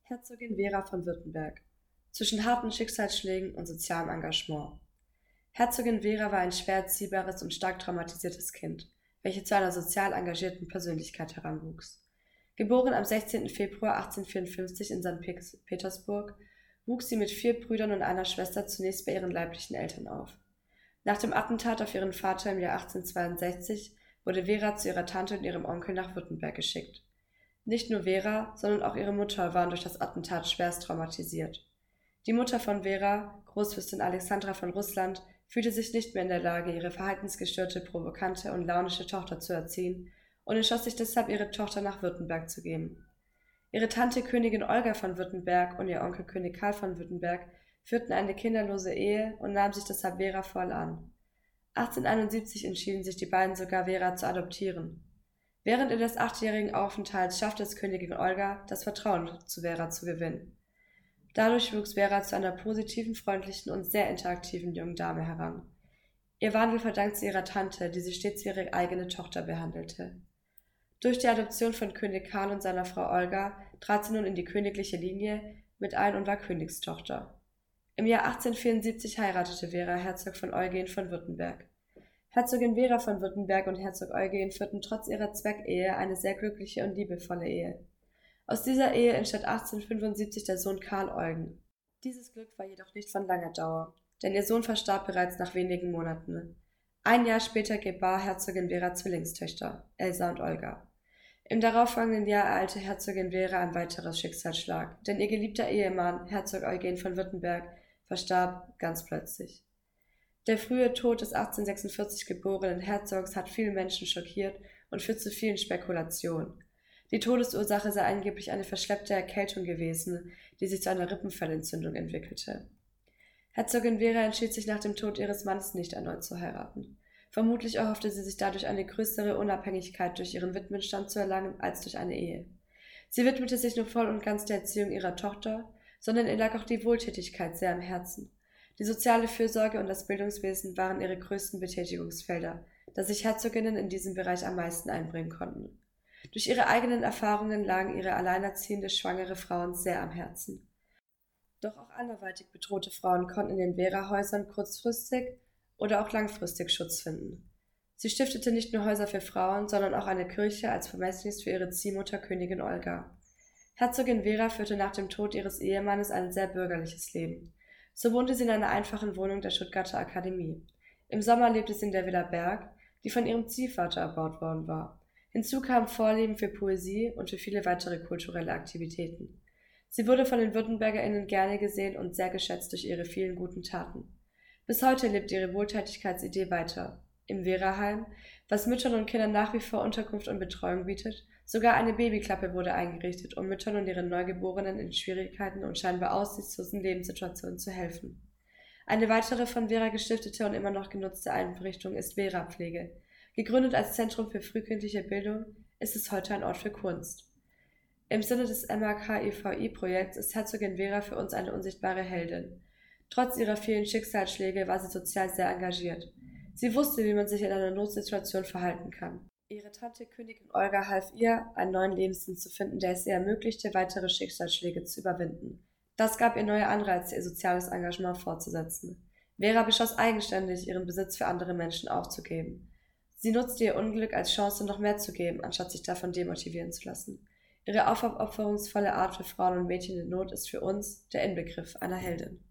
Herzogin Vera von Württemberg. Zwischen harten Schicksalsschlägen und sozialem Engagement. Herzogin Vera war ein schwer erziehbares und stark traumatisiertes Kind, welches zu einer sozial engagierten Persönlichkeit heranwuchs. Geboren am 16. Februar 1854 in St. Petersburg, wuchs sie mit 4 Brüdern und einer Schwester zunächst bei ihren leiblichen Eltern auf. Nach dem Attentat auf ihren Vater im Jahr 1862 wurde Vera zu ihrer Tante und ihrem Onkel nach Württemberg geschickt. Nicht nur Vera, sondern auch ihre Mutter waren durch das Attentat schwerst traumatisiert. Die Mutter von Vera, Großfürstin Alexandra von Russland, fühlte sich nicht mehr in der Lage, ihre verhaltensgestörte, provokante und launische Tochter zu erziehen und entschloss sich deshalb, ihre Tochter nach Württemberg zu geben. Ihre Tante Königin Olga von Württemberg und ihr Onkel König Karl von Württemberg führten eine kinderlose Ehe und nahmen sich deshalb Vera voll an. 1871 entschieden sich die beiden sogar, Vera zu adoptieren. Während ihres 8-jährigen Aufenthalts schaffte es Königin Olga, das Vertrauen zu Vera zu gewinnen. Dadurch wuchs Vera zu einer positiven, freundlichen und sehr interaktiven jungen Dame heran. Ihr Wandel verdankt sie ihrer Tante, die sie stets wie ihre eigene Tochter behandelte. Durch die Adoption von König Karl und seiner Frau Olga trat sie nun in die königliche Linie mit ein und war Königstochter. Im Jahr 1874 heiratete Vera Herzog von Eugen von Württemberg. Herzogin Vera von Württemberg und Herzog Eugen führten trotz ihrer Zweckehe eine sehr glückliche und liebevolle Ehe. Aus dieser Ehe entstand 1875 der Sohn Karl Eugen. Dieses Glück war jedoch nicht von langer Dauer, denn ihr Sohn verstarb bereits nach wenigen Monaten. Ein Jahr später gebar Herzogin Vera Zwillingstöchter, Elsa und Olga. Im darauffolgenden Jahr ereilte Herzogin Vera ein weiteres Schicksalsschlag, denn ihr geliebter Ehemann, Herzog Eugen von Württemberg, verstarb ganz plötzlich. Der frühe Tod des 1846 geborenen Herzogs hat viele Menschen schockiert und führt zu vielen Spekulationen. Die Todesursache sei angeblich eine verschleppte Erkältung gewesen, die sich zu einer Rippenfellentzündung entwickelte. Herzogin Vera entschied sich nach dem Tod ihres Mannes nicht erneut zu heiraten. Vermutlich erhoffte sie sich dadurch eine größere Unabhängigkeit durch ihren Witwenstand zu erlangen als durch eine Ehe. Sie widmete sich nur voll und ganz der Erziehung ihrer Tochter, sondern ihr lag auch die Wohltätigkeit sehr am Herzen. Die soziale Fürsorge und das Bildungswesen waren ihre größten Betätigungsfelder, da sich Herzoginnen in diesem Bereich am meisten einbringen konnten. Durch ihre eigenen Erfahrungen lagen ihre alleinerziehende schwangere Frauen sehr am Herzen. Doch auch anderweitig bedrohte Frauen konnten in den Vera-Häusern kurzfristig oder auch langfristig Schutz finden. Sie stiftete nicht nur Häuser für Frauen, sondern auch eine Kirche als Vermächtnis für ihre Ziehmutter Königin Olga. Herzogin Vera führte nach dem Tod ihres Ehemannes ein sehr bürgerliches Leben. So wohnte sie in einer einfachen Wohnung der Stuttgarter Akademie. Im Sommer lebte sie in der Villa Berg, die von ihrem Ziehvater erbaut worden war. Hinzu kam Vorlieben für Poesie und für viele weitere kulturelle Aktivitäten. Sie wurde von den WürttembergerInnen gerne gesehen und sehr geschätzt durch ihre vielen guten Taten. Bis heute lebt ihre Wohltätigkeitsidee weiter. Im Vera-Heim, was Müttern und Kindern nach wie vor Unterkunft und Betreuung bietet, sogar eine Babyklappe wurde eingerichtet, um Müttern und ihren Neugeborenen in Schwierigkeiten und scheinbar aussichtslosen Lebenssituationen zu helfen. Eine weitere von Vera gestiftete und immer noch genutzte Einrichtung ist Vera-Pflege. Gegründet als Zentrum für frühkindliche Bildung, ist es heute ein Ort für Kunst. Im Sinne des MAK-IVI-Projekts ist Herzogin Vera für uns eine unsichtbare Heldin. Trotz ihrer vielen Schicksalsschläge war sie sozial sehr engagiert. Sie wusste, wie man sich in einer Notsituation verhalten kann. Ihre Tante Königin Olga half ihr, einen neuen Lebenssinn zu finden, der es ihr ermöglichte, weitere Schicksalsschläge zu überwinden. Das gab ihr neue Anreize, ihr soziales Engagement fortzusetzen. Vera beschloss eigenständig, ihren Besitz für andere Menschen aufzugeben. Sie nutzte ihr Unglück als Chance, noch mehr zu geben, anstatt sich davon demotivieren zu lassen. Ihre aufopferungsvolle Art für Frauen und Mädchen in Not ist für uns der Inbegriff einer Heldin.